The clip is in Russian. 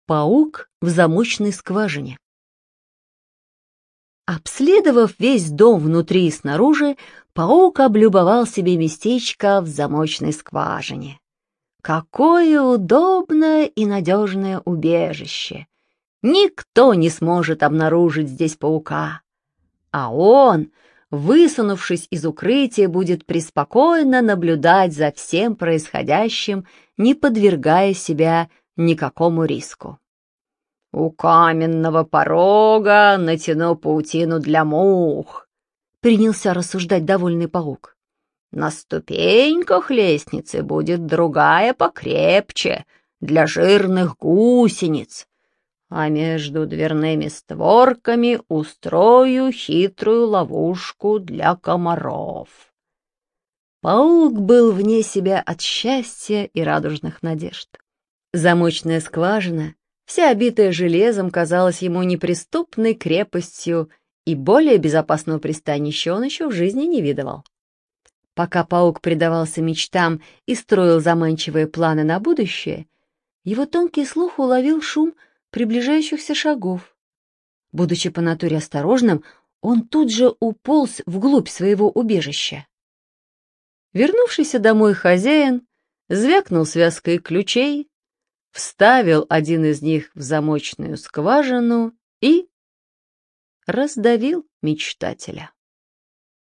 Паук в замочной скважине. Обследовав весь дом внутри и снаружи, паук облюбовал себе местечко в замочной скважине. Какое удобное и надежное убежище! Никто не сможет обнаружить здесь паука. А он, высунувшись из укрытия, будет преспокойно наблюдать за всем происходящим, не подвергая себя никакому риску. «У каменного порога натяну паутину для мух», — принялся рассуждать довольный паук. «На ступеньках лестницы будет другая покрепче, для жирных гусениц, а между дверными створками устрою хитрую ловушку для комаров». Паук был вне себя от счастья и радужных надежд. Замочная скважина, вся обитая железом, казалась ему неприступной крепостью, и более безопасного пристанища он еще в жизни не видывал. Пока паук предавался мечтам и строил заманчивые планы на будущее, его тонкий слух уловил шум приближающихся шагов. Будучи по натуре осторожным, он тут же уполз вглубь своего убежища. Вернувшийся домой хозяин звякнул связкой ключей, вставил один из них в замочную скважину и раздавил мечтателя.